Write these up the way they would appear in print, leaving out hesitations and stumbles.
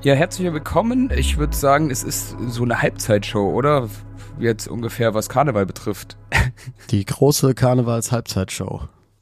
Ja, herzlich willkommen. Ich würde sagen, es ist so eine Halbzeitshow, oder? Jetzt ungefähr, was Karneval betrifft. Die große Karnevals-Halbzeitshow.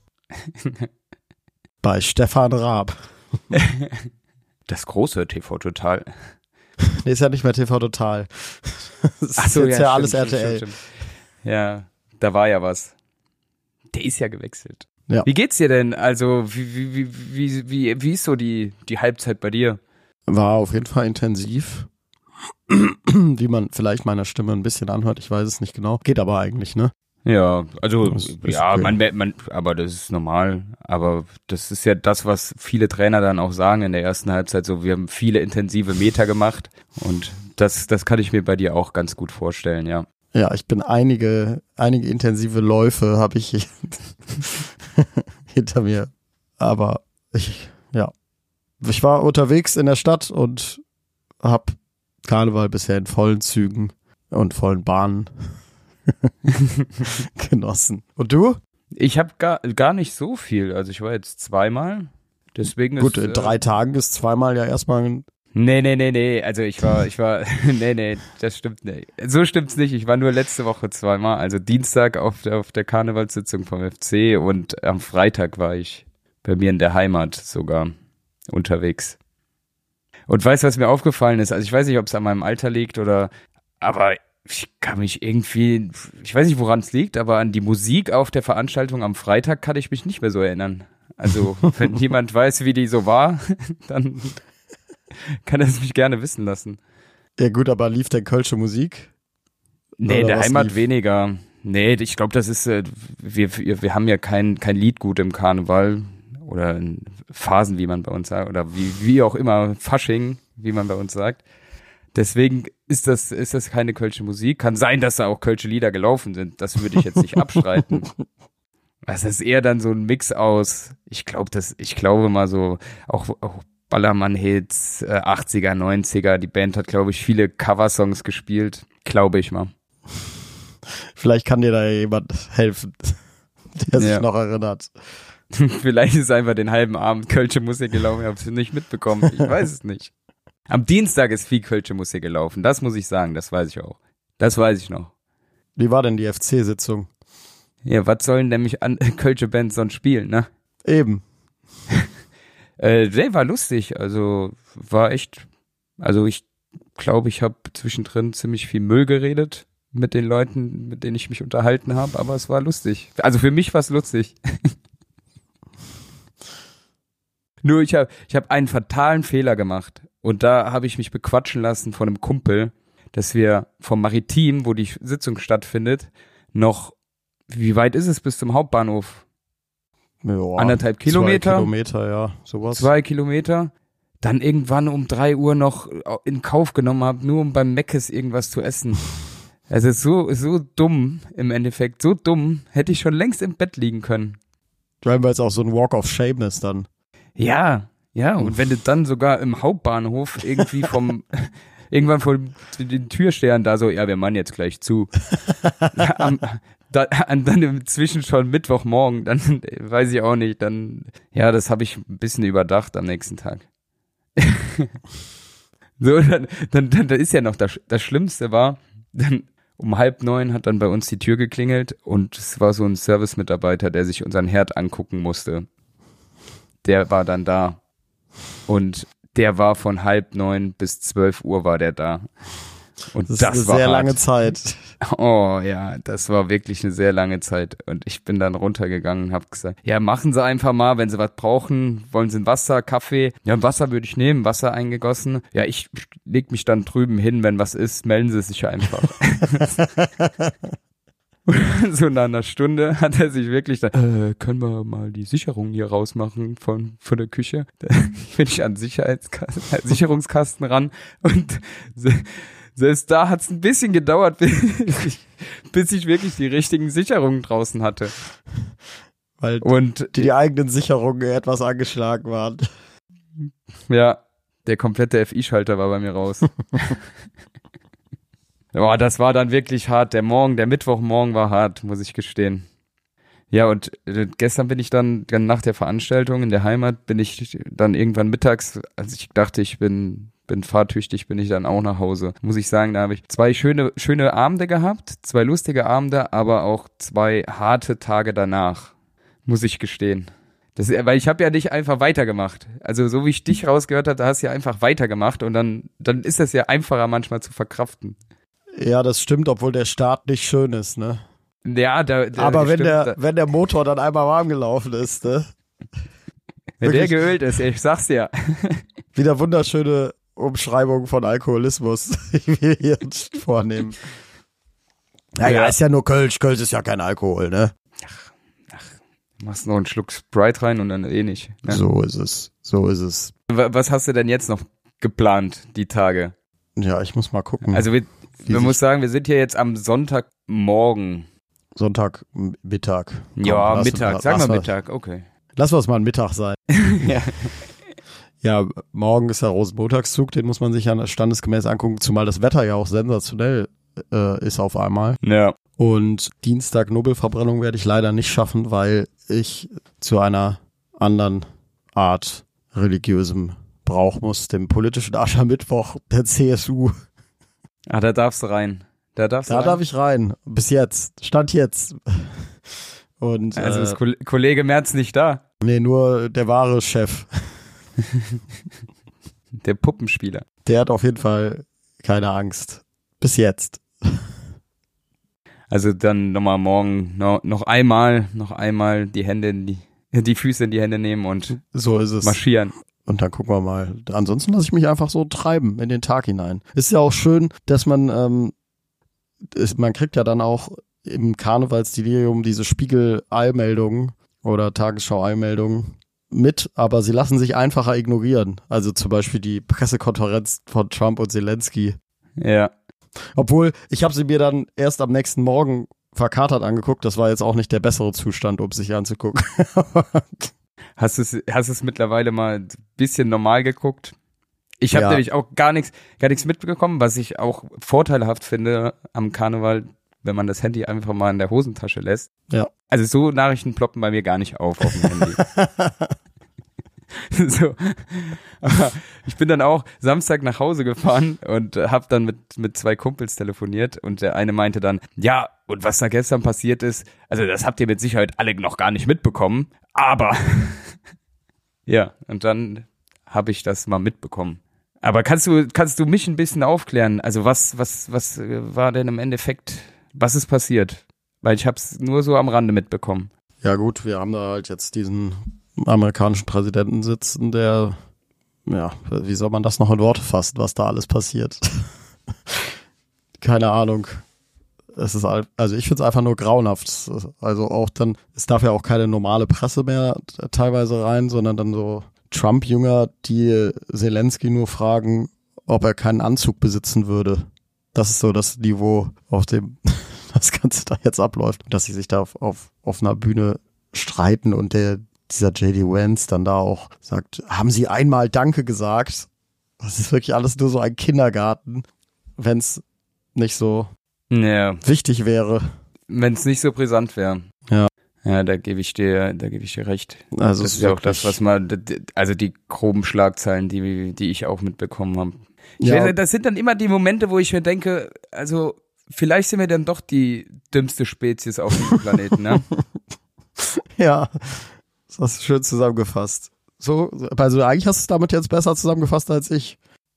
Bei Stefan Raab. Das große TV Total. Nee, ist ja nicht mehr TV Total. Das ist jetzt ja alles RTL. Stimmt. Ja, da war ja was. Der ist ja gewechselt. Ja. Wie geht's dir denn? Also, wie ist so die Halbzeit bei dir? War auf jeden Fall intensiv. Wie man vielleicht meiner Stimme ein bisschen anhört, ich weiß es nicht genau. Geht aber eigentlich, ne? Ja, also, ja, okay. aber das ist normal. Aber das ist ja das, was viele Trainer dann auch sagen in der ersten Halbzeit. So, wir haben viele intensive Meter gemacht. Und das kann ich mir bei dir auch ganz gut vorstellen, ja. Ja, ich bin einige intensive Läufe habe ich hinter mir. Aber ich war unterwegs in der Stadt und habe Karneval bisher in vollen Zügen und vollen Bahnen genossen. Und du? Ich habe gar nicht so viel. Also ich war jetzt zweimal. Deswegen Gut, ist, in 3 Tagen ist zweimal ja erstmal ein... Nee. Also ich war, nee, das stimmt nicht. So stimmt's nicht. Ich war nur letzte Woche zweimal. Also Dienstag auf der Karnevalssitzung vom FC und am Freitag war ich bei mir in der Heimat sogar unterwegs. Und weißt du, was mir aufgefallen ist? Also ich weiß nicht, ob es an meinem Alter liegt aber ich kann mich irgendwie, ich weiß nicht, woran es liegt, aber an die Musik auf der Veranstaltung am Freitag kann ich mich nicht mehr so erinnern. Also wenn jemand weiß, wie die so war, dann kann er es mich gerne wissen lassen. Ja gut, aber lief denn kölsche Musik? Nee, in der was Heimat lief? weniger. Nee, ich glaube, das ist, wir haben ja kein Liedgut im Karneval oder in Phasen, wie man bei uns sagt, oder wie auch immer, Fasching, wie man bei uns sagt. Deswegen ist das keine kölsche Musik. Kann sein, dass da auch kölsche Lieder gelaufen sind. Das würde ich jetzt nicht abstreiten. Es ist eher dann so ein Mix aus, ich glaube mal so, auch Ballermann-Hits, 80er, 90er. Die Band hat, glaube ich, viele Coversongs gespielt. Glaube ich mal. Vielleicht kann dir da jemand helfen, der sich noch erinnert. Vielleicht ist einfach den halben Abend kölsche Musik gelaufen. Ich habe es nicht mitbekommen. Ich weiß es nicht. Am Dienstag ist viel kölsche Musik gelaufen. Das muss ich sagen. Das weiß ich auch. Das weiß ich noch. Wie war denn die FC-Sitzung? Ja, was sollen nämlich kölsche Bands sonst spielen, ne? Eben. Der war lustig. Also war echt. Also ich glaube, ich habe zwischendrin ziemlich viel Müll geredet mit den Leuten, mit denen ich mich unterhalten habe. Aber es war lustig. Also für mich war es lustig. Nur ich hab einen fatalen Fehler gemacht. Und da habe ich mich bequatschen lassen von einem Kumpel, dass wir vom Maritim, wo die Sitzung stattfindet, noch, wie weit ist es bis zum Hauptbahnhof? Ja, 1,5 Kilometer? 2 Kilometer, ja, sowas. 2 Kilometer. Dann irgendwann um 3 Uhr noch in Kauf genommen habe, nur um beim Meckes irgendwas zu essen. Also so dumm im Endeffekt, so dumm, hätte ich schon längst im Bett liegen können. Weil es auch so ein Walk of Shame ist dann. Ja, und wenn du dann sogar im Hauptbahnhof irgendwie irgendwann vor den Türstehern da so, ja, wir machen jetzt gleich zu. Dann inzwischen schon Mittwochmorgen, dann weiß ich auch nicht, das habe ich ein bisschen überdacht am nächsten Tag. So, dann ist ja noch das Schlimmste war, dann um 8:30 hat dann bei uns die Tür geklingelt und es war so ein Service-Mitarbeiter, der sich unseren Herd angucken musste. Der war dann da und der war von 8:30 bis 12 Uhr war der da. Und das ist eine war sehr hart. Lange Zeit. Oh ja, das war wirklich eine sehr lange Zeit. Und ich bin dann runtergegangen und habe gesagt, ja, machen Sie einfach mal, wenn Sie was brauchen. Wollen Sie ein Wasser, Kaffee? Ja, Wasser würde ich nehmen, Wasser eingegossen. Ja, ich leg mich dann drüben hin, wenn was ist, melden Sie sich einfach. So nach einer Stunde hat er sich wirklich dann, können wir mal die Sicherung hier rausmachen von der Küche? Da bin ich an Sicherungskasten ran und selbst da hat es ein bisschen gedauert, bis ich wirklich die richtigen Sicherungen draußen hatte. Weil die eigenen Sicherungen etwas angeschlagen waren. Ja, der komplette FI-Schalter war bei mir raus. Boah, das war dann wirklich hart. Der Mittwochmorgen war hart, muss ich gestehen. Ja, und gestern bin ich dann nach der Veranstaltung in der Heimat, bin ich dann irgendwann mittags, als ich dachte, ich bin fahrtüchtig bin ich dann auch nach Hause. Muss ich sagen, da habe ich 2 schöne Abende gehabt, 2 lustige Abende, aber auch 2 harte Tage danach, muss ich gestehen. Weil ich habe ja nicht einfach weitergemacht. Also so wie ich dich rausgehört habe, da hast du ja einfach weitergemacht und dann ist das ja einfacher manchmal zu verkraften. Ja, das stimmt, obwohl der Start nicht schön ist, ne? Ja, aber wenn der Motor dann einmal warm gelaufen ist, ne? Wenn der geölt ist, ich sag's ja. Wieder wunderschöne Umschreibung von Alkoholismus, die wir hier vornehmen. Naja, ist ja nur Kölsch. Kölsch ist ja kein Alkohol, ne? Ach, machst noch einen Schluck Sprite rein und dann nicht. Ne? So ist es. Was hast du denn jetzt noch geplant, die Tage? Ja, ich muss mal gucken. Also man muss sagen, wir sind hier jetzt am Sonntagmorgen. Sonntagmittag. Ja, Mittag. Sagen wir Mittag, okay. Lass uns mal ein Mittag sein. Ja. Ja, morgen ist der Rosenmontagszug, den muss man sich ja standesgemäß angucken, zumal das Wetter ja auch sensationell ist auf einmal. Ja. Und Dienstag Nobelverbrennung werde ich leider nicht schaffen, weil ich zu einer anderen Art religiösem Brauch muss, dem politischen Aschermittwoch der CSU. Ah, da darfst du rein. Da darf ich rein. Bis jetzt. Stand jetzt. Und, also ist Kollege Merz nicht da? Nee, nur der wahre Chef. Der Puppenspieler. Der hat auf jeden Fall keine Angst. Bis jetzt. Also dann nochmal morgen noch einmal die Hände die Füße in die Hände nehmen und so ist es. Marschieren. Und dann gucken wir mal. Ansonsten lasse ich mich einfach so treiben in den Tag hinein. Ist ja auch schön, dass man kriegt ja dann auch im Karnevalsdelirium diese Spiegel-Eilmeldungen oder Tagesschau-Eilmeldungen mit, aber sie lassen sich einfacher ignorieren. Also zum Beispiel die Pressekonferenz von Trump und Zelensky. Ja. Obwohl, ich habe sie mir dann erst am nächsten Morgen verkatert angeguckt. Das war jetzt auch nicht der bessere Zustand, um sich anzugucken. Hast du es mittlerweile mal ein bisschen normal geguckt? Ich habe nämlich auch gar nichts mitbekommen, was ich auch vorteilhaft finde am Karneval, wenn man das Handy einfach mal in der Hosentasche lässt. Ja. Also so Nachrichten ploppen bei mir gar nicht auf dem Handy. So. Aber ich bin dann auch Samstag nach Hause gefahren und habe dann mit 2 Kumpels telefoniert und der eine meinte dann, ja, und was da gestern passiert ist, also das habt ihr mit Sicherheit alle noch gar nicht mitbekommen, aber ja, und dann habe ich das mal mitbekommen. Aber kannst du mich ein bisschen aufklären? Also was war denn im Endeffekt, was ist passiert? Weil ich habe es nur so am Rande mitbekommen. Ja gut, wir haben da halt jetzt diesen amerikanischen Präsidenten sitzen, der, ja, wie soll man das noch in Worte fassen, was da alles passiert? Keine Ahnung. Es ist also ich finde es einfach nur grauenhaft. Also auch dann, es darf ja auch keine normale Presse mehr teilweise rein, sondern dann so Trump-Jünger, die Zelensky nur fragen, ob er keinen Anzug besitzen würde. Das ist so das Niveau, auf dem das Ganze da jetzt abläuft. Dass sie sich da auf einer Bühne streiten und dieser J.D. Vance dann da auch sagt, haben Sie einmal Danke gesagt? Das ist wirklich alles nur so ein Kindergarten, wenn es nicht so wichtig wäre. Wenn es nicht so brisant wäre. Ja. Ja, da gebe ich dir recht. Also das ist ja auch das, was also die groben Schlagzeilen, die ich auch mitbekommen habe. Das sind dann immer die Momente, wo ich mir denke, also vielleicht sind wir dann doch die dümmste Spezies auf diesem Planeten, ne? Ja, das hast du schön zusammengefasst. So, also eigentlich hast du es damit jetzt besser zusammengefasst als ich.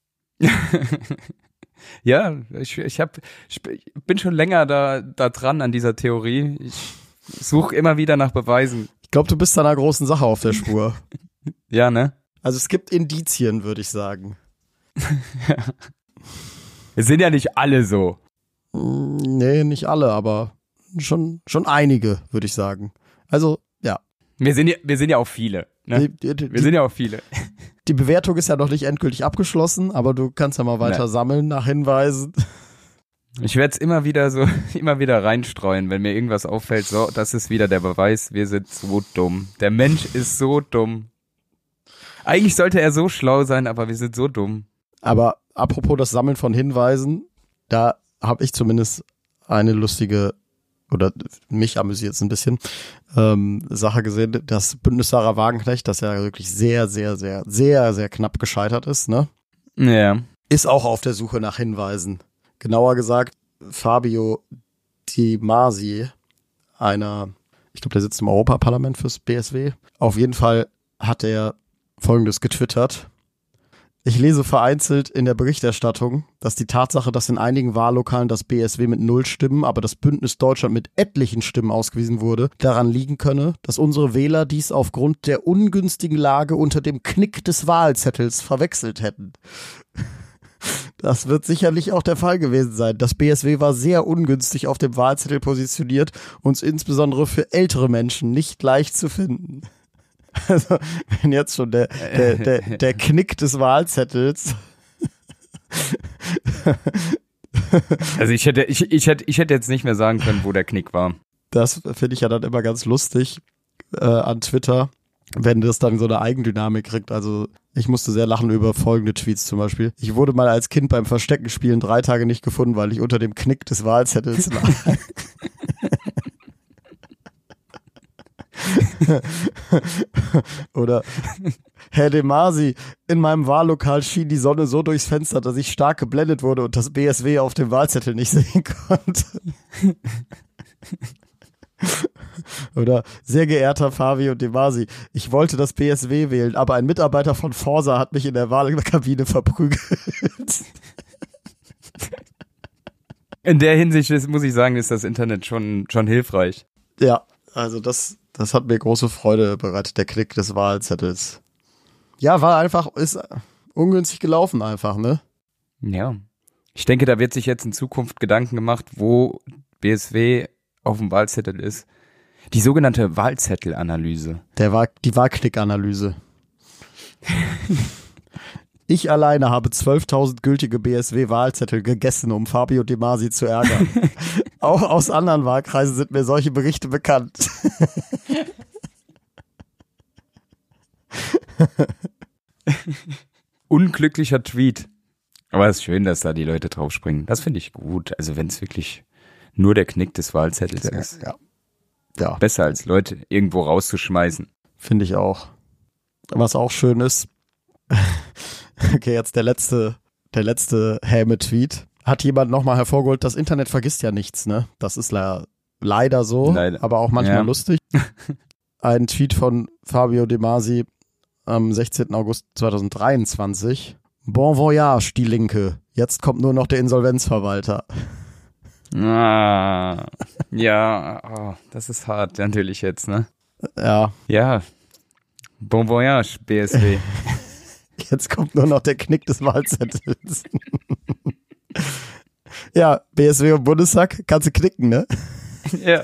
Ja, ich bin schon länger da dran an dieser Theorie. Ich suche immer wieder nach Beweisen. Ich glaube, du bist da einer großen Sache auf der Spur. Ja, ne? Also es gibt Indizien, würde ich sagen. Ja. Es sind ja nicht alle so. Nee, nicht alle, aber schon einige, würde ich sagen. Also, ja. Wir sind ja auch viele. Ne? Wir sind ja auch viele. Die Bewertung ist ja noch nicht endgültig abgeschlossen, aber du kannst ja mal weiter sammeln nach Hinweisen. Ich werde es immer wieder reinstreuen, wenn mir irgendwas auffällt. So, das ist wieder der Beweis, wir sind so dumm. Der Mensch ist so dumm. Eigentlich sollte er so schlau sein, aber wir sind so dumm. Aber apropos das Sammeln von Hinweisen, da habe ich zumindest eine lustige, oder mich amüsiert es ein bisschen, Sache gesehen, das Bündnis Sarah Wagenknecht, das ja wirklich sehr, sehr, sehr, sehr, sehr knapp gescheitert ist, ne? Ja. ist auch auf der Suche nach Hinweisen. Genauer gesagt, Fabio Di Masi, ich glaube, der sitzt im Europaparlament fürs BSW. Auf jeden Fall hat er Folgendes getwittert. Ich lese vereinzelt in der Berichterstattung, dass die Tatsache, dass in einigen Wahllokalen das BSW mit 0 Stimmen, aber das Bündnis Deutschland mit etlichen Stimmen ausgewiesen wurde, daran liegen könne, dass unsere Wähler dies aufgrund der ungünstigen Lage unter dem Knick des Wahlzettels verwechselt hätten. Das wird sicherlich auch der Fall gewesen sein. Das BSW war sehr ungünstig auf dem Wahlzettel positioniert und insbesondere für ältere Menschen nicht leicht zu finden. Also, wenn jetzt schon der Knick des Wahlzettels. Also ich hätte jetzt nicht mehr sagen können, wo der Knick war. Das finde ich ja dann immer ganz lustig an Twitter, wenn das dann so eine Eigendynamik kriegt. Also ich musste sehr lachen über folgende Tweets zum Beispiel. Ich wurde mal als Kind beim Versteckenspielen 3 Tage nicht gefunden, weil ich unter dem Knick des Wahlzettels lag. Oder Herr De Masi, in meinem Wahllokal schien die Sonne so durchs Fenster, dass ich stark geblendet wurde und das BSW auf dem Wahlzettel nicht sehen konnte. Oder sehr geehrter Fabio De Masi, ich wollte das BSW wählen, aber ein Mitarbeiter von Forsa hat mich in der Wahlkabine verprügelt. In der Hinsicht muss ich sagen, ist das Internet schon hilfreich. Ja, also das hat mir große Freude bereitet, der Klick des Wahlzettels. Ja, ist ungünstig gelaufen einfach, ne? Ja. Ich denke, da wird sich jetzt in Zukunft Gedanken gemacht, wo BSW auf dem Wahlzettel ist. Die sogenannte Wahlzettelanalyse. Die Wahlklickanalyse. Ich alleine habe 12.000 gültige BSW-Wahlzettel gegessen, um Fabio De Masi zu ärgern. Auch aus anderen Wahlkreisen sind mir solche Berichte bekannt. Unglücklicher Tweet. Aber es ist schön, dass da die Leute draufspringen. Das finde ich gut. Also wenn es wirklich nur der Knick des Wahlzettels ist. Ja. Besser als Leute irgendwo rauszuschmeißen. Finde ich auch. Was auch schön ist, okay, jetzt der letzte Häme-Tweet. Hat jemand nochmal hervorgeholt, das Internet vergisst ja nichts, ne? Das ist leider so, aber auch manchmal lustig. Ein Tweet von Fabio De Masi am 16. August 2023. Bon voyage, die Linke. Jetzt kommt nur noch der Insolvenzverwalter. Ah, ja, das ist hart, natürlich jetzt, ne? Ja. Ja. Bon voyage, BSW. Jetzt kommt nur noch der Knick des Wahlzettels. Ja, BSW und Bundestag, kannst du knicken, ne? Ja.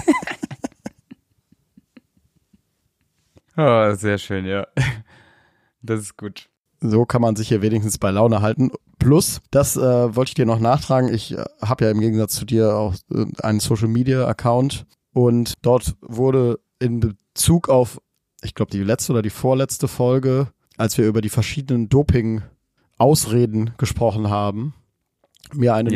Oh, sehr schön, ja. Das ist gut. So kann man sich hier wenigstens bei Laune halten. Plus, das wollte ich dir noch nachtragen, ich habe ja im Gegensatz zu dir auch einen Social-Media-Account und dort wurde in Bezug auf, ich glaube, die letzte oder die vorletzte Folge, als wir über die verschiedenen Doping-Ausreden gesprochen haben, mir eine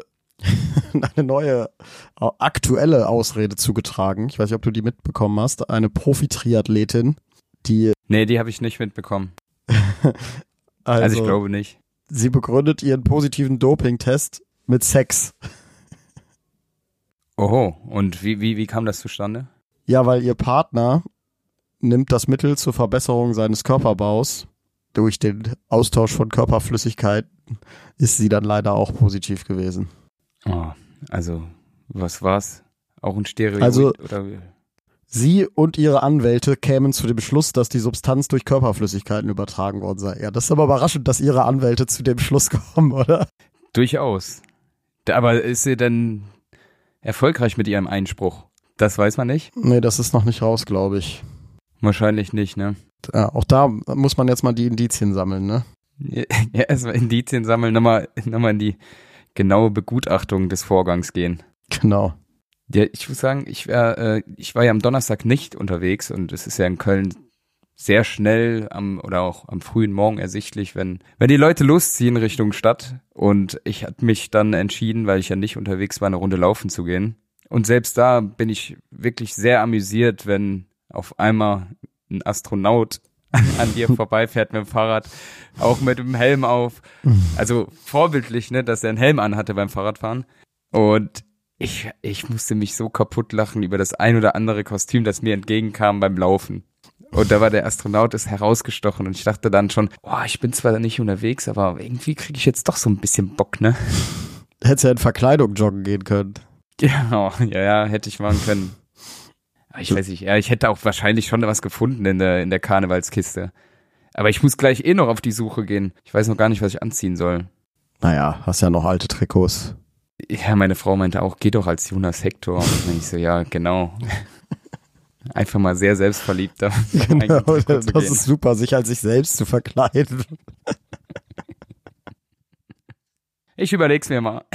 neue aktuelle Ausrede zugetragen. Ich weiß nicht, ob du die mitbekommen hast. Eine Profi-Triathletin, die... Nee, die habe ich nicht mitbekommen. Also ich glaube nicht. Sie begründet ihren positiven Doping-Test mit Sex. Oho, und wie kam das zustande? Ja, weil ihr Partner nimmt das Mittel zur Verbesserung seines Körperbaus. Durch den Austausch von Körperflüssigkeiten ist sie dann leider auch positiv gewesen. Oh, also, was war's? Auch ein Steroid? Also, oder? Sie und ihre Anwälte kämen zu dem Schluss, dass die Substanz durch Körperflüssigkeiten übertragen worden sei. Ja, das ist aber überraschend, dass ihre Anwälte zu dem Schluss kommen, oder? Durchaus. Aber ist sie denn erfolgreich mit ihrem Einspruch? Das weiß man nicht? Nee, das ist noch nicht raus, glaube ich. Wahrscheinlich nicht, ne? Ja, auch da muss man jetzt mal die Indizien sammeln, ne? Ja, erstmal Indizien sammeln, nochmal in die genaue Begutachtung des Vorgangs gehen. Genau. Ja, ich muss sagen, ich war ja am Donnerstag nicht unterwegs und es ist ja in Köln sehr schnell oder auch am frühen Morgen ersichtlich, wenn die Leute losziehen Richtung Stadt, und ich hatte mich dann entschieden, weil ich ja nicht unterwegs war, eine Runde laufen zu gehen. Und selbst da bin ich wirklich sehr amüsiert, wenn auf einmal ein Astronaut an dir vorbeifährt mit dem Fahrrad, auch mit dem Helm auf. Also vorbildlich, ne, dass er einen Helm anhatte beim Fahrradfahren. Und ich musste mich so kaputt lachen über das ein oder andere Kostüm, das mir entgegenkam beim Laufen. Und da war der Astronaut ist herausgestochen und ich dachte dann schon, ich bin zwar nicht unterwegs, aber irgendwie kriege ich jetzt doch so ein bisschen Bock, ne? Hättest ja in Verkleidung joggen gehen können. Genau, ja, hätte ich machen können. Aber ich weiß nicht, ich hätte auch wahrscheinlich schon was gefunden in der Karnevalskiste. Aber ich muss gleich noch auf die Suche gehen. Ich weiß noch gar nicht, was ich anziehen soll. Naja, hast ja noch alte Trikots. Ja, meine Frau meinte auch, geh doch als Jonas Hector. Und ich so, ja, genau. Einfach mal sehr selbstverliebt. Da genau, das ist super, sich als sich selbst zu verkleiden. Ich überleg's mir mal.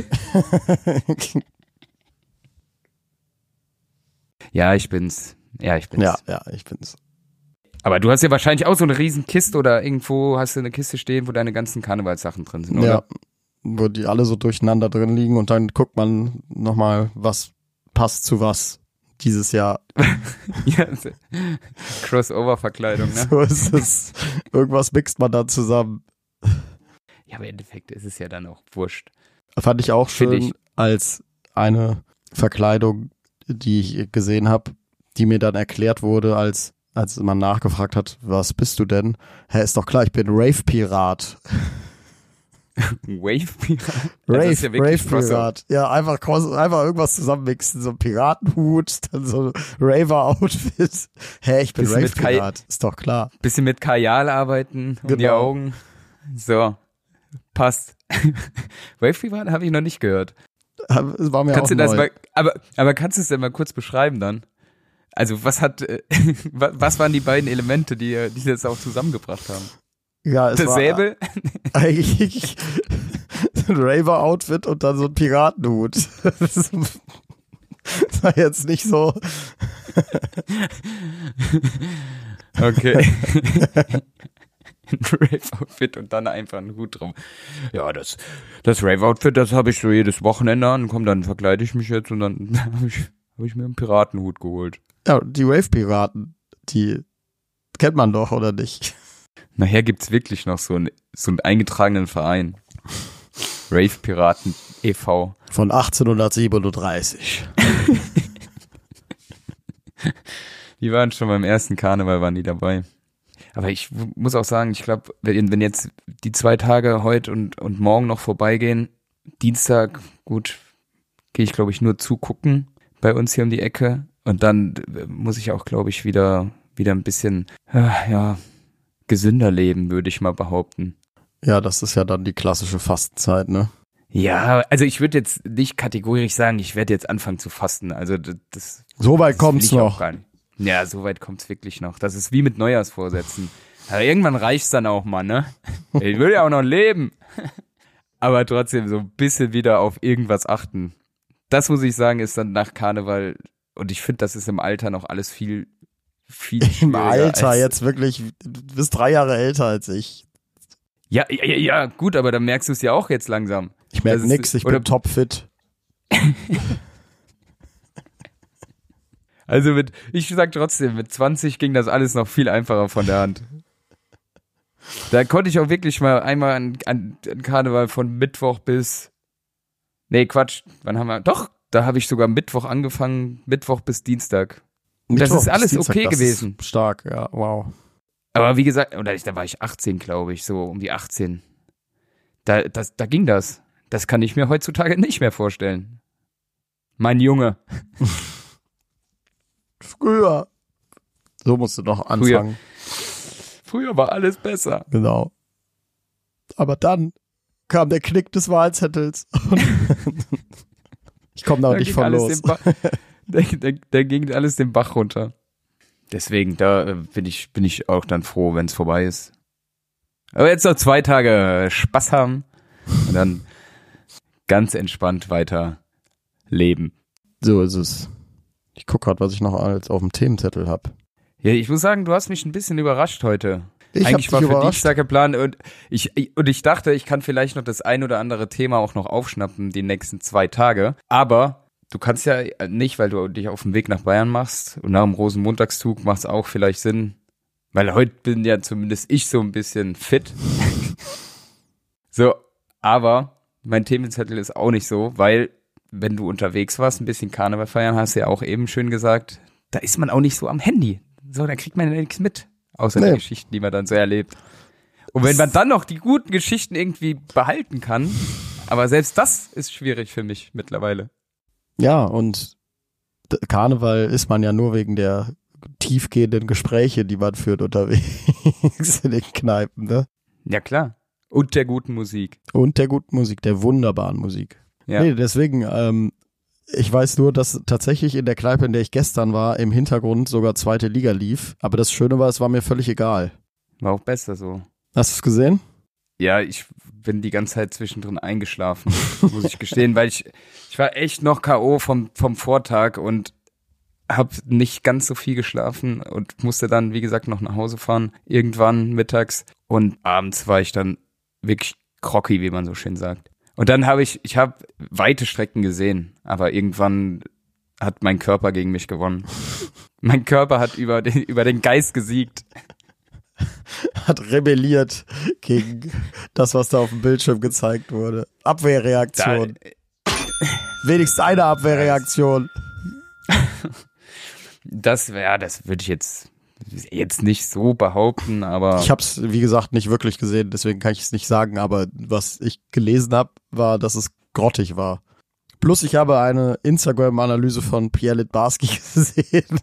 Ja, ich bin's. Ja, ich bin's. Ja, ich bin's. Aber du hast ja wahrscheinlich auch so eine riesen Kiste oder irgendwo hast du eine Kiste stehen, wo deine ganzen Karnevalssachen drin sind, oder? Ja, wo die alle so durcheinander drin liegen und dann guckt man nochmal, was passt zu was dieses Jahr. Ja, Crossover-Verkleidung, ne? So ist es. Irgendwas mixt man dann zusammen. Ja, aber im Endeffekt ist es ja dann auch wurscht. Fand ich auch schön, als eine Verkleidung, die ich gesehen habe, die mir dann erklärt wurde, als man nachgefragt hat, was bist du denn? Ist doch klar, ich bin Rave-Pirat. Wave-Pirat? Rave-Pirat. Ja, einfach irgendwas zusammenmixen. So ein Piratenhut, dann so ein Raver-Outfit. Ich bin Rave-Pirat. Ist doch klar. Bisschen mit Kajal arbeiten um die Augen. So, passt. Wave-Pirat habe ich noch nicht gehört. War mir kannst auch du das neu. mal, aber kannst du es denn mal kurz beschreiben dann? Also was waren die beiden Elemente, die das auch zusammengebracht haben? Ja, es das Säbel? War eigentlich ein Raver-Outfit und dann so ein Piratenhut. Das war jetzt nicht so. Okay. Ein Rave-Outfit und dann einfach einen Hut drum. Ja, das Rave-Outfit, das habe ich so jedes Wochenende an. Komm, dann verkleide ich mich jetzt und dann habe ich mir einen Piratenhut geholt. Ja, die Rave-Piraten, die kennt man doch, oder nicht? Nachher gibt's wirklich noch so einen eingetragenen Verein. Rave-Piraten e.V. Von 1837. Die waren schon beim ersten Karneval, waren die dabei. Aber ich muss auch sagen, ich glaube, wenn jetzt die 2 Tage heute und morgen noch vorbeigehen, Dienstag, gut, gehe ich, glaube ich, nur zugucken bei uns hier um die Ecke. Und dann muss ich auch, glaube ich, wieder ein bisschen, gesünder leben, würde ich mal behaupten. Ja, das ist ja dann die klassische Fastenzeit, ne? Ja, also ich würde jetzt nicht kategorisch sagen, ich werde jetzt anfangen zu fasten. Also das so weit kommt's noch. Gar nicht. Ja, so weit kommt's wirklich noch. Das ist wie mit Neujahrsvorsätzen. Aber irgendwann reicht's dann auch mal, ne? Ich will ja auch noch leben. Aber trotzdem so ein bisschen wieder auf irgendwas achten. Das muss ich sagen, ist dann nach Karneval, und ich finde, das ist im Alter noch alles viel im Alter jetzt wirklich, du bist 3 Jahre älter als ich. Ja, gut, aber dann merkst du es ja auch jetzt langsam. Ich merke nix, ich bin topfit. Also ich sag trotzdem, mit 20 ging das alles noch viel einfacher von der Hand. Da konnte ich auch wirklich mal einmal an Karneval von Mittwoch bis, nee, Quatsch, wann haben wir, doch, da habe ich sogar Mittwoch angefangen, Mittwoch bis Dienstag. Und das ist alles Dienstag, okay gewesen. Stark, ja, wow. Aber wie gesagt, da war ich 18, glaube ich, so um die 18. Da ging das. Das kann ich mir heutzutage nicht mehr vorstellen. Mein Junge. Früher. So musst du noch anfangen. Früher war alles besser. Genau. Aber dann kam der Knick des Wahlzettels. Ich komme da nicht von los. Da ging alles den Bach runter. Deswegen, da bin ich auch dann froh, wenn es vorbei ist. Aber jetzt noch 2 Tage Spaß haben und dann ganz entspannt weiter leben. So ist es. Ich gucke gerade, was ich noch alles auf dem Themenzettel habe. Ja, ich muss sagen, du hast mich ein bisschen überrascht heute. Eigentlich war für Dienstag geplant und ich dachte, ich kann vielleicht noch das ein oder andere Thema auch noch aufschnappen die nächsten 2 Tage. Aber du kannst ja nicht, weil du dich auf dem Weg nach Bayern machst und nach dem Rosenmontagszug macht es auch vielleicht Sinn, Weil heute bin ja zumindest ich so ein bisschen fit. So, aber mein Themenzettel ist auch nicht so, weil wenn du unterwegs warst, ein bisschen Karneval feiern, hast du ja auch eben schön gesagt, da ist man auch nicht so am Handy. So, da kriegt man ja nichts mit, außer die Geschichten, die man dann so erlebt. Und wenn man dann noch die guten Geschichten irgendwie behalten kann, aber selbst das ist schwierig für mich mittlerweile. Ja, und Karneval ist man ja nur wegen der tiefgehenden Gespräche, die man führt unterwegs in den Kneipen, ne? Ja, klar. Und der guten Musik. Und der guten Musik, der wunderbaren Musik. Ja. Nee, deswegen, ich weiß nur, dass tatsächlich in der Kneipe, in der ich gestern war, im Hintergrund sogar zweite Liga lief. Aber das Schöne war, es war mir völlig egal. War auch besser so. Hast du es gesehen? Ja, ich bin die ganze Zeit zwischendrin eingeschlafen, muss ich gestehen, weil ich war echt noch K.O. vom Vortag und habe nicht ganz so viel geschlafen und musste dann, wie gesagt, noch nach Hause fahren, irgendwann mittags. Und abends war ich dann wirklich groggy, wie man so schön sagt. Und dann habe ich habe weite Strecken gesehen, aber irgendwann hat mein Körper gegen mich gewonnen. Mein Körper hat über den Geist gesiegt. Hat rebelliert gegen das, was da auf dem Bildschirm gezeigt wurde. Abwehrreaktion. Wenigstens eine Abwehrreaktion. Das würde ich jetzt nicht so behaupten, aber... Ich habe es, wie gesagt, nicht wirklich gesehen, deswegen kann ich es nicht sagen, aber was ich gelesen habe, war, dass es grottig war. Plus ich habe eine Instagram-Analyse von Pierre Littbarski gesehen,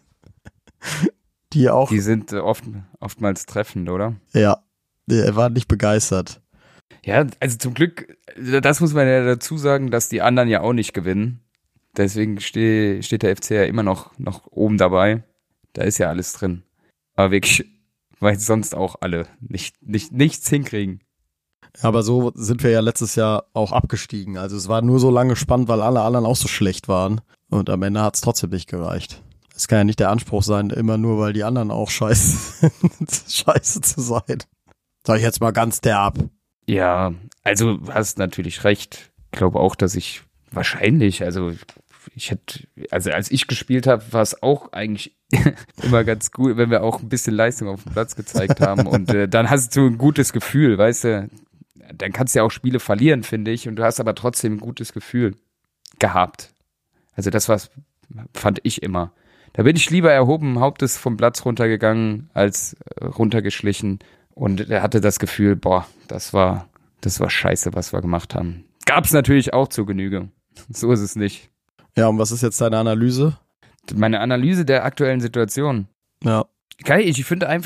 die sind oftmals treffend, oder? Ja, er war nicht begeistert. Ja, also zum Glück, das muss man ja dazu sagen, dass die anderen ja auch nicht gewinnen. Deswegen steht der FC ja immer noch oben dabei. Da ist ja alles drin. Aber wirklich, weil sonst auch alle nichts hinkriegen. Aber so sind wir ja letztes Jahr auch abgestiegen. Also es war nur so lange spannend, weil alle anderen auch so schlecht waren. Und am Ende hat es trotzdem nicht gereicht. Es kann ja nicht der Anspruch sein, immer nur, weil die anderen auch scheiße zu sein. Sag ich jetzt mal ganz derb. Ja, also du hast natürlich recht. Ich glaube auch, dass ich wahrscheinlich, als ich gespielt habe, war es auch eigentlich immer ganz gut, wenn wir auch ein bisschen Leistung auf dem Platz gezeigt haben. Und dann hast du ein gutes Gefühl, weißt du. Dann kannst du ja auch Spiele verlieren, finde ich. Und du hast aber trotzdem ein gutes Gefühl gehabt. Also das fand ich immer. Da bin ich lieber erhoben Hauptes vom Platz runtergegangen, als runtergeschlichen. Und er hatte das Gefühl, boah, das war scheiße, was wir gemacht haben. Gab's natürlich auch zur Genüge. So ist es nicht. Ja, und was ist jetzt deine Analyse? Meine Analyse der aktuellen Situation. Ja. Ich finde,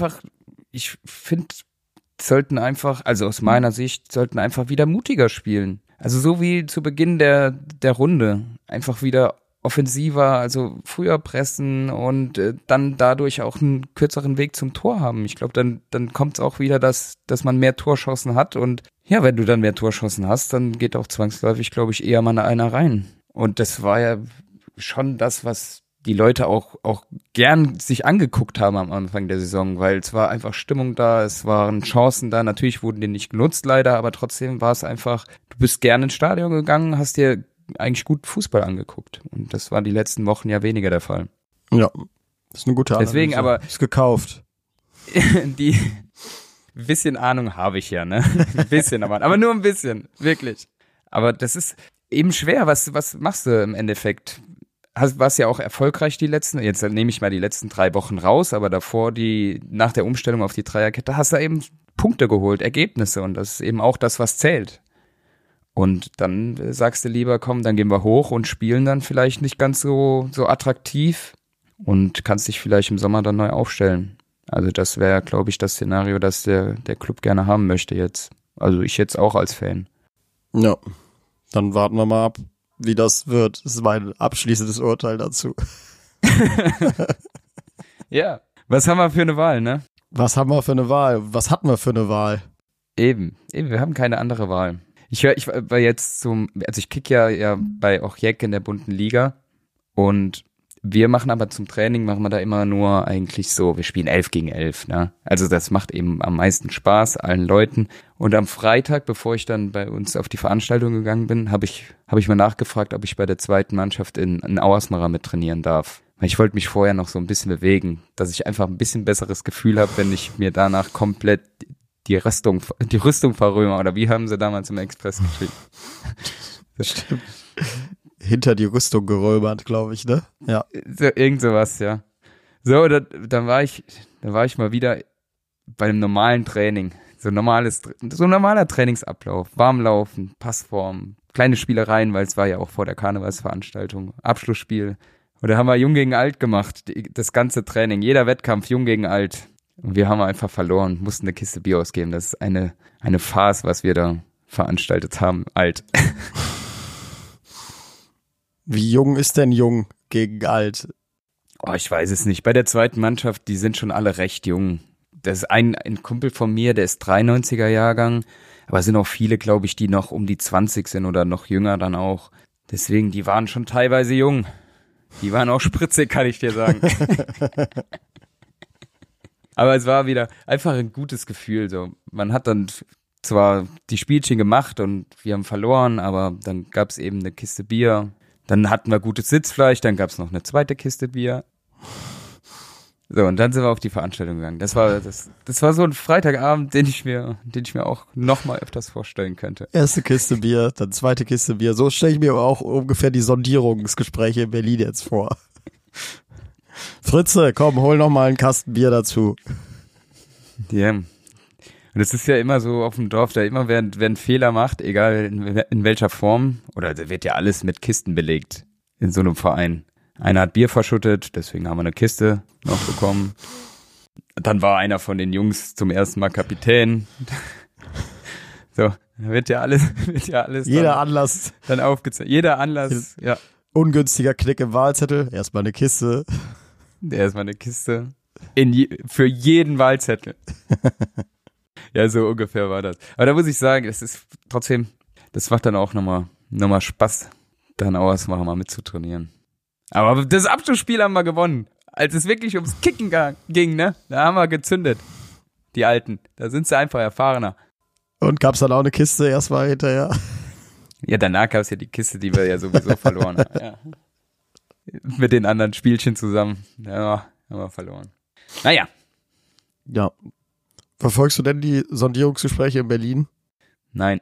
sollten einfach, also aus meiner Sicht, sollten einfach wieder mutiger spielen. Also so wie zu Beginn der Runde. Einfach wieder offensiver, also früher pressen und dann dadurch auch einen kürzeren Weg zum Tor haben. Ich glaube, dann kommt es auch wieder, dass man mehr Torschancen hat. Und ja, wenn du dann mehr Torschancen hast, dann geht auch zwangsläufig, glaube ich, eher mal einer rein. Und das war ja schon das, was die Leute auch gern sich angeguckt haben am Anfang der Saison, weil es war einfach Stimmung da, es waren Chancen da, natürlich wurden die nicht genutzt leider, aber trotzdem war es einfach, du bist gerne ins Stadion gegangen, hast dir eigentlich gut Fußball angeguckt und das war die letzten Wochen ja weniger der Fall. Ja, das ist eine gute Analyse. Deswegen aber ist gekauft. Die bisschen Ahnung habe ich ja, ne? Ein bisschen aber nur ein bisschen, wirklich. Aber das ist eben schwer, was machst du im Endeffekt? Warst ja auch erfolgreich jetzt nehme ich mal die letzten 3 Wochen raus, aber davor nach der Umstellung auf die Dreierkette hast du eben Punkte geholt, Ergebnisse und das ist eben auch das, was zählt. Und dann sagst du lieber, komm, dann gehen wir hoch und spielen dann vielleicht nicht ganz so attraktiv und kannst dich vielleicht im Sommer dann neu aufstellen. Also das wäre, glaube ich, das Szenario, das der Club gerne haben möchte jetzt. Also ich jetzt auch als Fan. Ja, dann warten wir mal ab, wie das wird. Das ist mein abschließendes Urteil dazu. Ja, was haben wir für eine Wahl, ne? Was haben wir für eine Wahl? Was hatten wir für eine Wahl? Eben, wir haben keine andere Wahl. Ich war jetzt ich kicke ja bei Ochjek in der bunten Liga und wir machen aber zum Training, machen wir da immer nur eigentlich so, wir spielen 11 gegen 11, ne? Also das macht eben am meisten Spaß, allen Leuten. Und am Freitag, bevor ich dann bei uns auf die Veranstaltung gegangen bin, habe ich mal nachgefragt, ob ich bei der zweiten Mannschaft in Auersmacher mit trainieren darf. Ich wollte mich vorher noch so ein bisschen bewegen, dass ich einfach ein bisschen besseres Gefühl habe, wenn ich mir danach komplett die Rüstung verröme. Oder wie haben sie damals im Express geschrieben? Stimmt. Hinter die Rüstung gerömert, glaube ich, ne? Ja. So, irgend sowas, ja. So, dann war ich mal wieder bei einem normalen Training. So ein normaler Trainingsablauf. Warmlaufen, Passform, kleine Spielereien, weil es war ja auch vor der Karnevalsveranstaltung. Abschlussspiel. Und da haben wir Jung gegen Alt gemacht. Das ganze Training. Jeder Wettkampf, Jung gegen Alt. Und wir haben einfach verloren, mussten eine Kiste Bier ausgeben. Das ist eine Farce, was wir da veranstaltet haben. Alt. Wie jung ist denn Jung gegen Alt? Oh, ich weiß es nicht. Bei der zweiten Mannschaft, die sind schon alle recht jung. Das ist ein Kumpel von mir, der ist 93er Jahrgang, aber es sind auch viele, glaube ich, die noch um die 20 sind oder noch jünger dann auch. Deswegen, die waren schon teilweise jung. Die waren auch spritzig, kann ich dir sagen. Aber es war wieder einfach ein gutes Gefühl. So, man hat dann zwar die Spielchen gemacht und wir haben verloren, aber dann gab es eben eine Kiste Bier. Dann hatten wir gutes Sitzfleisch, dann gab es noch eine zweite Kiste Bier. So, und dann sind wir auf die Veranstaltung gegangen. Das war so ein Freitagabend, den ich mir auch noch mal öfters vorstellen könnte. Erste Kiste Bier, dann zweite Kiste Bier. So stelle ich mir auch ungefähr die Sondierungsgespräche in Berlin jetzt vor. Fritze, komm, hol noch mal einen Kasten Bier dazu. Ja. Und es ist ja immer so auf dem Dorf, da immer wer einen Fehler macht, egal in welcher Form, oder da wird ja alles mit Kisten belegt in so einem Verein. Einer hat Bier verschüttet, deswegen haben wir eine Kiste noch bekommen. Dann war einer von den Jungs zum ersten Mal Kapitän. So, da wird ja alles jeder Anlass dann aufgezeigt. Jeder Anlass, ja. Ungünstiger Knick im Wahlzettel, erstmal eine Kiste. Erstmal eine Kiste. Für jeden Wahlzettel. Ja, so ungefähr war das. Aber da muss ich sagen, das ist trotzdem, das macht dann auch nochmal Spaß, dann auch erstmal mal mitzutrainieren. Aber das Abschlussspiel haben wir gewonnen. Als es wirklich ums Kicken ging, ne? Da haben wir gezündet. Die Alten. Da sind sie einfach erfahrener. Und gab's dann auch eine Kiste erstmal hinterher? Ja, danach gab's ja die Kiste, die wir ja sowieso verloren haben. Ja. Mit den anderen Spielchen zusammen. Ja, haben wir verloren. Naja. Ja. Verfolgst du denn die Sondierungsgespräche in Berlin? Nein.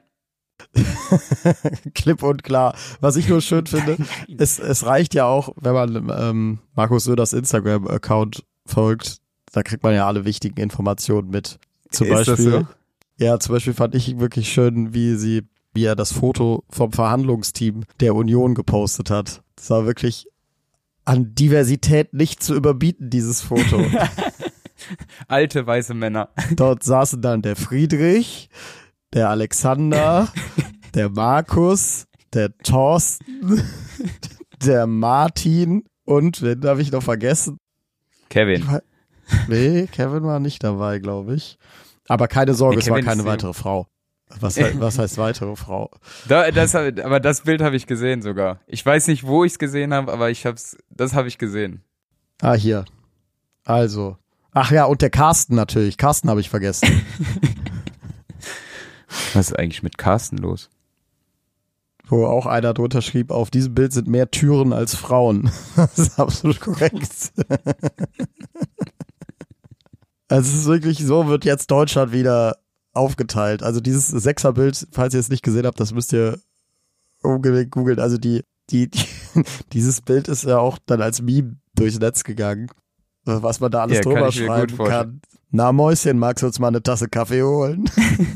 Klipp und klar. Was ich nur schön finde, es reicht ja auch, wenn man Markus Söders Instagram-Account folgt, da kriegt man ja alle wichtigen Informationen mit. Zum Ist Beispiel, das so? Ja, zum Beispiel fand ich wirklich schön, wie er das Foto vom Verhandlungsteam der Union gepostet hat. Das war wirklich an Diversität nicht zu überbieten, dieses Foto. Alte weiße Männer. Dort saßen dann der Friedrich, der Alexander, der Markus, der Thorsten, der Martin und, wen habe ich noch vergessen? Kevin. Nee, Kevin war nicht dabei, glaube ich. Aber keine Sorge, es war Kevin keine ist weitere Frau. Was heißt weitere Frau? Aber das Bild habe ich gesehen sogar. Ich weiß nicht, wo ich es gesehen habe, aber das habe ich gesehen. Ah, hier. Also. Ach ja, und der Carsten natürlich. Carsten habe ich vergessen. Was ist eigentlich mit Carsten los? Wo auch einer drunter schrieb, auf diesem Bild sind mehr Türen als Frauen. Das ist absolut korrekt. Also es ist wirklich, so wird jetzt Deutschland wieder aufgeteilt. Also dieses Sechserbild, falls ihr es nicht gesehen habt, das müsst ihr unbedingt googeln. Also dieses Bild ist ja auch dann als Meme durchs Netz gegangen. Was man da alles drüber schreiben kann. Na Mäuschen, magst du uns mal eine Tasse Kaffee holen?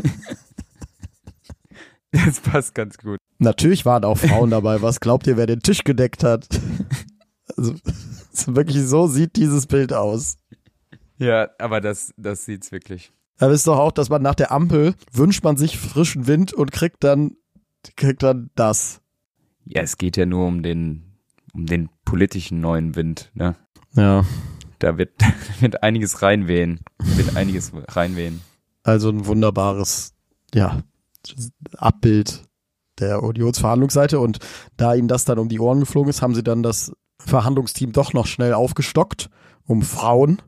Das passt ganz gut. Natürlich waren auch Frauen dabei. Was glaubt ihr, wer den Tisch gedeckt hat? Also wirklich, so sieht dieses Bild aus. Ja, aber das sieht's wirklich. Da wisst doch auch, dass man nach der Ampel wünscht man sich frischen Wind und kriegt dann das. Ja, es geht ja nur um den politischen neuen Wind, ne? Ja. Da wird einiges reinwehen. Also ein wunderbares, ja, Abbild der Unionsverhandlungsseite. Und da ihnen das dann um die Ohren geflogen ist, haben sie dann das Verhandlungsteam doch noch schnell aufgestockt um Frauen.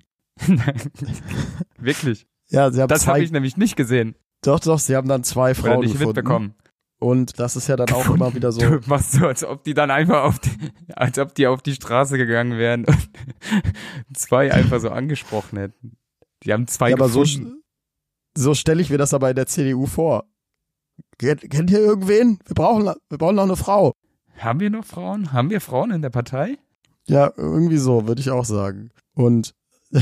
Wirklich? Ja, sie haben das habe ich nämlich nicht gesehen. Doch, sie haben dann 2 Frauen nicht gefunden. Mitbekommen. Und das ist ja dann auch immer wieder so. Du machst so, als ob die dann einfach als ob die auf die Straße gegangen wären und 2 einfach so angesprochen hätten. Die haben 2 gefunden. Aber so stelle ich mir das aber in der CDU vor. Kennt ihr irgendwen? Wir brauchen noch eine Frau. Haben wir noch Frauen? Haben wir Frauen in der Partei? Ja, irgendwie so, würde ich auch sagen. Und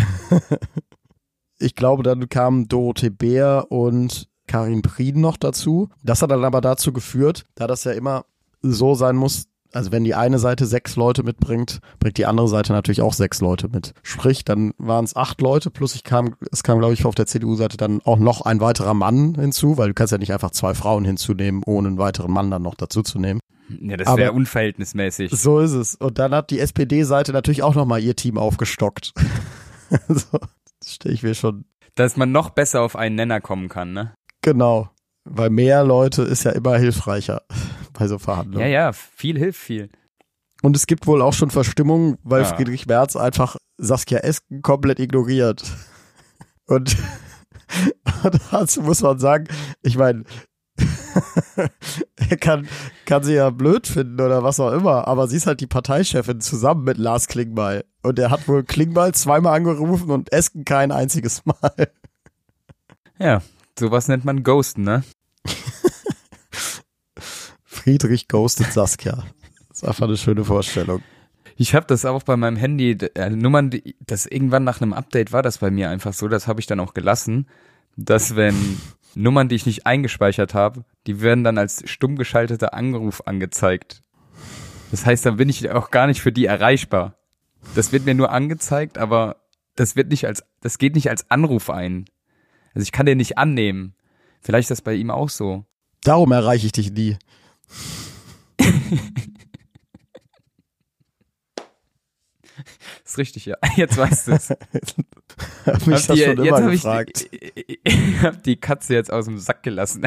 ich glaube, dann kamen Dorothee Bär und Karin Prien noch dazu. Das hat dann aber dazu geführt, da das ja immer so sein muss, also wenn die eine Seite 6 Leute mitbringt, bringt die andere Seite natürlich auch 6 Leute mit. Sprich, dann waren es 8 Leute, plus es kam, glaube ich, auf der CDU-Seite dann auch noch ein weiterer Mann hinzu, weil du kannst ja nicht einfach 2 Frauen hinzunehmen, ohne einen weiteren Mann dann noch dazu zu nehmen. Ja, das wäre unverhältnismäßig. So ist es. Und dann hat die SPD-Seite natürlich auch nochmal ihr Team aufgestockt. So, das stelle ich mir schon. Dass man noch besser auf einen Nenner kommen kann, ne? Genau. Weil mehr Leute ist ja immer hilfreicher bei so Verhandlungen. Ja, viel hilft viel. Und es gibt wohl auch schon Verstimmungen, weil Friedrich Merz einfach Saskia Esken komplett ignoriert. Und dazu muss man sagen, ich meine, er kann sie ja blöd finden oder was auch immer, aber sie ist halt die Parteichefin zusammen mit Lars Klingbeil. Und er hat wohl Klingbeil 2-mal angerufen und Esken kein einziges Mal. Ja, sowas nennt man Ghosten, ne? Friedrich ghostet Saskia. Das ist einfach eine schöne Vorstellung. Ich habe das auch bei meinem Handy, Nummern, das irgendwann nach einem Update war das bei mir einfach so, das habe ich dann auch gelassen, dass wenn Nummern, die ich nicht eingespeichert habe, die werden dann als stumm geschalteter Anruf angezeigt. Das heißt, dann bin ich auch gar nicht für die erreichbar. Das wird mir nur angezeigt, aber das geht nicht als Anruf ein. Also ich kann den nicht annehmen. Vielleicht ist das bei ihm auch so. Darum erreiche ich dich nie. Ist richtig, ja. Jetzt weißt du es. Hab mich das schon immer gefragt. Ich hab die Katze jetzt aus dem Sack gelassen.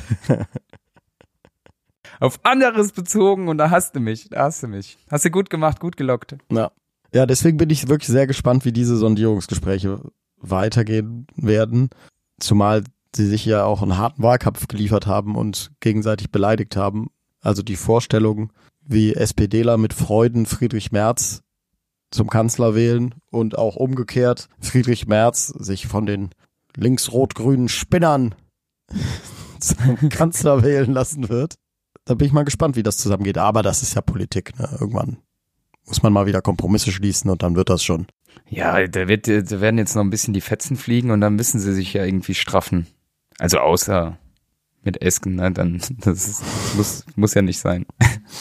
Auf anderes bezogen und da hast du mich. Hast du gut gemacht, gut gelockt. Ja, deswegen bin ich wirklich sehr gespannt, wie diese Sondierungsgespräche weitergehen werden. Zumal sie sich ja auch einen harten Wahlkampf geliefert haben und gegenseitig beleidigt haben. Also die Vorstellung, wie SPDler mit Freuden Friedrich Merz zum Kanzler wählen und auch umgekehrt Friedrich Merz sich von den links-rot-grünen Spinnern zum Kanzler wählen lassen wird. Da bin ich mal gespannt, wie das zusammengeht. Aber das ist ja Politik, ne? Irgendwann muss man mal wieder Kompromisse schließen und dann wird das schon. Ja, da werden jetzt noch ein bisschen die Fetzen fliegen und dann müssen sie sich ja irgendwie straffen. Also außer mit Esken, ne? Dann das muss ja nicht sein.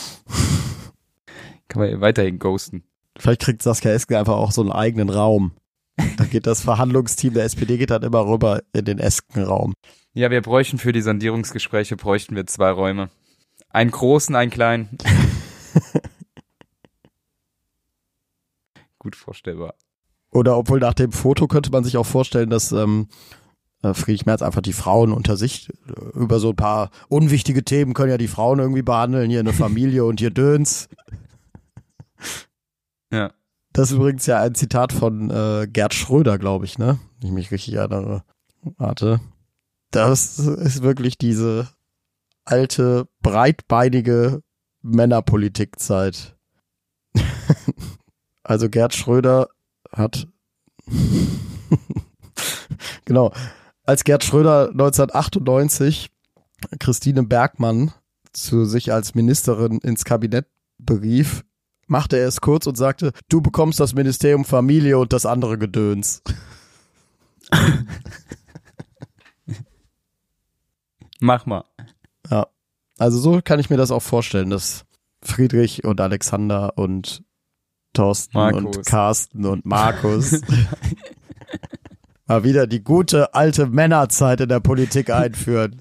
Kann man weiterhin ghosten. Vielleicht kriegt Saskia Esken einfach auch so einen eigenen Raum. Da geht das Verhandlungsteam der SPD dann immer rüber in den Esken-Raum. Ja, wir bräuchten für die Sondierungsgespräche 2 Räume. Einen großen, einen kleinen. Gut vorstellbar. Oder obwohl nach dem Foto könnte man sich auch vorstellen, dass Friedrich Merz einfach die Frauen unter sich über so ein paar unwichtige Themen können ja die Frauen irgendwie behandeln, hier eine Familie und hier Döns. Ja. Das ist übrigens ja ein Zitat von Gerd Schröder, glaube ich, ne? Wenn ich mich richtig erinnere. Warte. Das ist wirklich diese alte, breitbeinige Männerpolitikzeit. Also Gerd Schröder hat genau, als Gerd Schröder 1998 Christine Bergmann zu sich als Ministerin ins Kabinett berief, machte er es kurz und sagte, du bekommst das Ministerium Familie und das andere Gedöns. Mach mal. Ja, also so kann ich mir das auch vorstellen, dass Friedrich und Alexander und Thorsten und Carsten und Markus mal wieder die gute alte Männerzeit in der Politik einführen.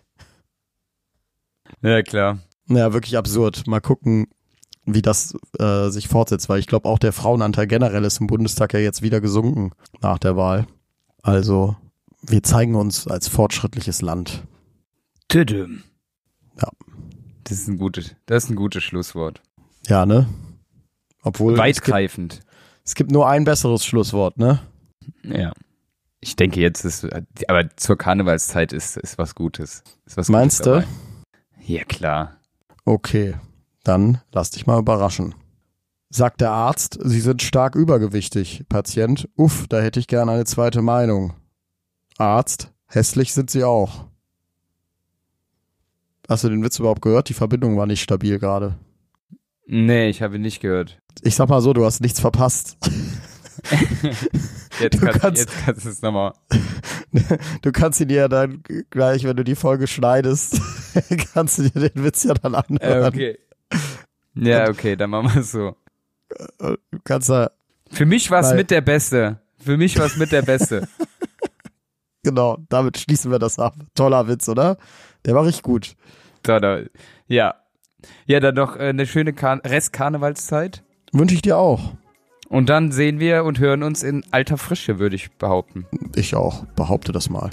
Ja, klar. Ja, wirklich absurd. Mal gucken, wie das sich fortsetzt, weil ich glaube auch der Frauenanteil generell ist im Bundestag ja jetzt wieder gesunken nach der Wahl. Also wir zeigen uns als fortschrittliches Land. Tüdüm. Ja. Das ist ein gutes Schlusswort. Ja, ne? Obwohl weitgreifend. Es gibt nur ein besseres Schlusswort, ne? Ja. Ich denke jetzt aber zur Karnevalszeit ist was Gutes. Ist was Meinst Gutes dabei. Ja, klar. Okay, dann lass dich mal überraschen. Sagt der Arzt, Sie sind stark übergewichtig. Patient, uff, da hätte ich gern eine zweite Meinung. Arzt, hässlich sind Sie auch. Hast du den Witz überhaupt gehört? Die Verbindung war nicht stabil gerade. Nee, ich habe ihn nicht gehört. Ich sag mal so, du hast nichts verpasst. Jetzt kannst du es nochmal. Du kannst ihn dir ja dann gleich, wenn du die Folge schneidest, kannst du dir den Witz ja dann anhören. Okay. Ja, okay, dann machen wir es so. Du kannst da. Für mich war es mit der Beste. Genau, damit schließen wir das ab. Toller Witz, oder? Der war richtig gut. Ja. Ja, dann noch eine schöne Rest-Karnevalszeit. Wünsche ich dir auch. Und dann sehen wir und hören uns in alter Frische, würde ich behaupten. Ich auch. Behaupte das mal.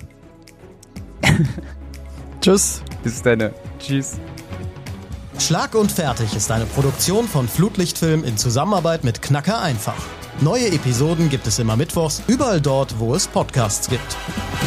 Tschüss. Bis dann. Tschüss. Schlag und Fertig ist eine Produktion von Flutlichtfilm in Zusammenarbeit mit Knacker einfach. Neue Episoden gibt es immer mittwochs, überall dort, wo es Podcasts gibt.